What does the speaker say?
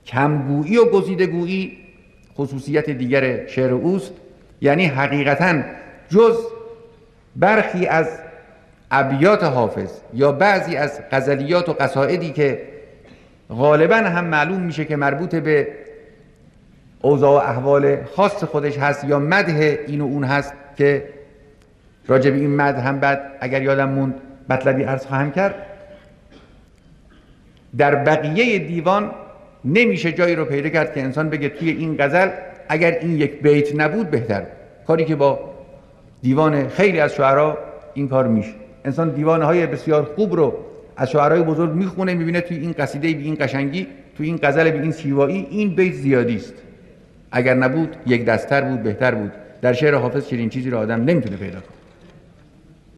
کمگویی و گزیدگویی خصوصیت دیگر شعر اوست. یعنی حقیقتاً جز برخی از ابیات حافظ یا بعضی از غزلیات و قصائدی که غالباً هم معلوم میشه که مربوط به اوضاع و احوال خاص خودش هست یا مدح این و اون هست که راجع به این مدح هم بعد اگر یادم موند مطلبی عرض خواهم کرد، در بقیه دیوان نمیشه جایی رو پیدا کرد که انسان بگه توی این غزل اگر این یک بیت نبود بهتر. کاری که با دیوان خیلی از شعرا این کار میشه. انسان دیوانهای بسیار خوب رو از شعرای بزرگ میخونه، میبینه توی این قصیده به این قشنگی، توی این غزل به این زیبایی این بیت زیادی است. اگر نبود یک دستر بود بهتر بود. در شعر حافظ چنین چیزی رو آدم نمیتونه پیدا کنه.